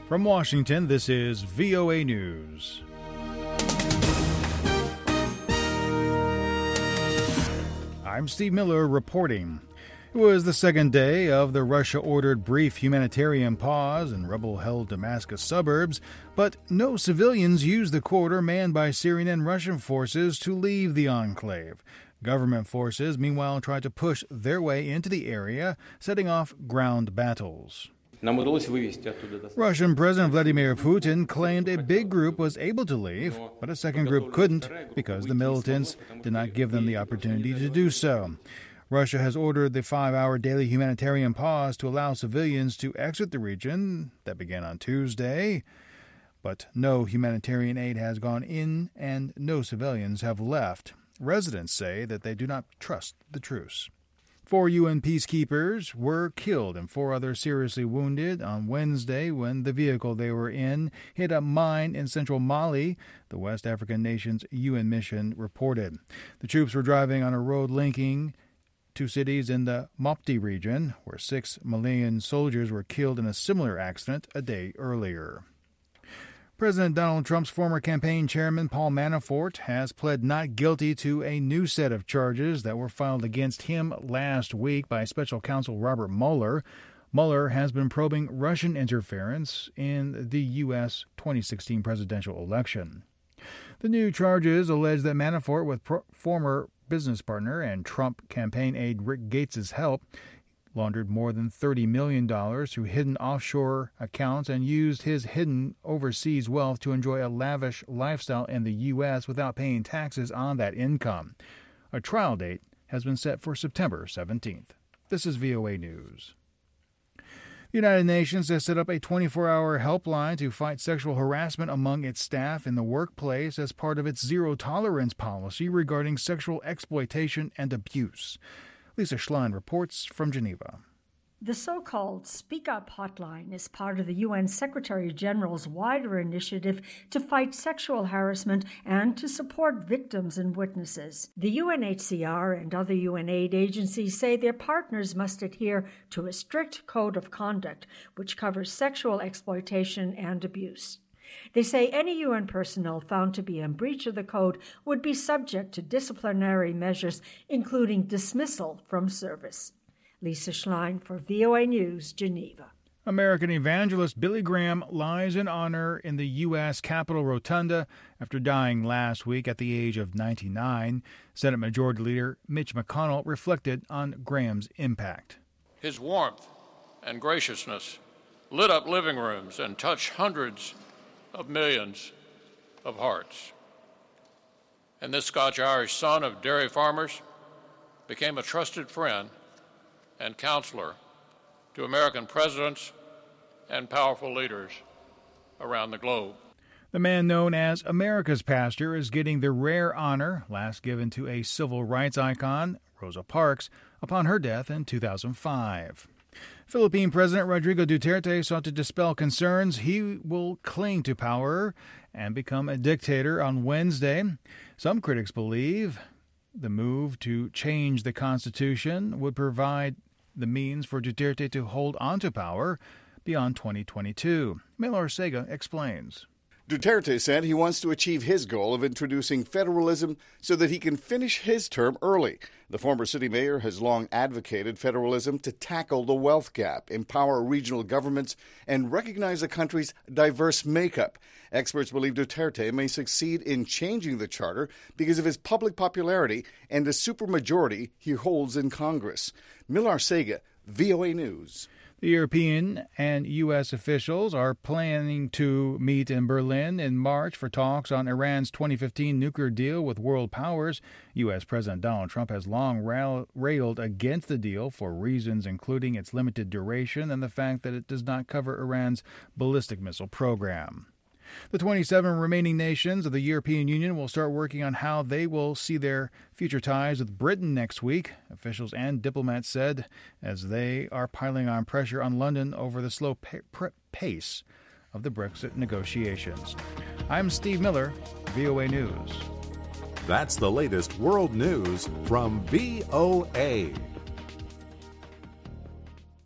From Washington, this is VOA News. I'm Steve Miller reporting. It was the second day of the Russia-ordered brief humanitarian pause in rebel-held Damascus suburbs, but no civilians used the corridor manned by Syrian and Russian forces to leave the enclave. Government forces, meanwhile, tried to push their way into the area, setting off ground battles. Russian President Vladimir Putin claimed a big group was able to leave, but a second group couldn't because the militants did not give them the opportunity to do so. Russia has ordered the 5-hour daily humanitarian pause to allow civilians to exit the region that began on Tuesday, but no humanitarian aid has gone in and no civilians have left. Residents say that they do not trust the truce. 4 UN peacekeepers were killed and 4 others seriously wounded on Wednesday when the vehicle they were in hit a mine in central Mali, the West African nation's UN mission reported. The troops were driving on a road linking 2 cities in the Mopti region, where 6 Malian soldiers were killed in a similar accident a day earlier. President Donald Trump's former campaign chairman, Paul Manafort, has pled not guilty to a new set of charges that were filed against him last week by special counsel Robert Mueller. Mueller has been probing Russian interference in the U.S. 2016 presidential election. The new charges allege that Manafort, with former business partner and Trump campaign aide Rick Gates' help, laundered more than $30 million through hidden offshore accounts and used his hidden overseas wealth to enjoy a lavish lifestyle in the U.S. without paying taxes on that income. A trial date has been set for September 17th. This is VOA News. The United Nations has set up a 24-hour helpline to fight sexual harassment among its staff in the workplace as part of its zero-tolerance policy regarding sexual exploitation and abuse. Lisa Schlein reports from Geneva. The so-called Speak Up Hotline is part of the UN Secretary-General's wider initiative to fight sexual harassment and to support victims and witnesses. The UNHCR and other UN aid agencies say their partners must adhere to a strict code of conduct which covers sexual exploitation and abuse. They say any UN personnel found to be in breach of the code would be subject to disciplinary measures, including dismissal from service. Lisa Schlein for VOA News, Geneva. American evangelist Billy Graham lies in honor in the U.S. Capitol Rotunda after dying last week at the age of 99. Senate Majority Leader Mitch McConnell reflected on Graham's impact. His warmth and graciousness lit up living rooms and touched hundreds of millions of hearts. And this Scotch-Irish son of dairy farmers became a trusted friend and counselor to American presidents and powerful leaders around the globe. The man known as America's Pastor is getting the rare honor last given to a civil rights icon, Rosa Parks, upon her death in 2005. Philippine President Rodrigo Duterte sought to dispel concerns he will cling to power and become a dictator on Wednesday. Some critics believe the move to change the Constitution would provide the means for Duterte to hold onto power beyond 2022. Mel Ortega explains. Duterte said he wants to achieve his goal of introducing federalism so that he can finish his term early. The former city mayor has long advocated federalism to tackle the wealth gap, empower regional governments, and recognize the country's diverse makeup. Experts believe Duterte may succeed in changing the charter because of his public popularity and the supermajority he holds in Congress. Millar Sega, VOA News. The European and U.S. officials are planning to meet in Berlin in March for talks on Iran's 2015 nuclear deal with world powers. U.S. President Donald Trump has long railed against the deal for reasons including its limited duration and the fact that it does not cover Iran's ballistic missile program. The 27 remaining nations of the European Union will start working on how they will see their future ties with Britain next week, officials and diplomats said, as they are piling on pressure on London over the slow pace of the Brexit negotiations. I'm Steve Miller, VOA News. That's the latest world news from VOA.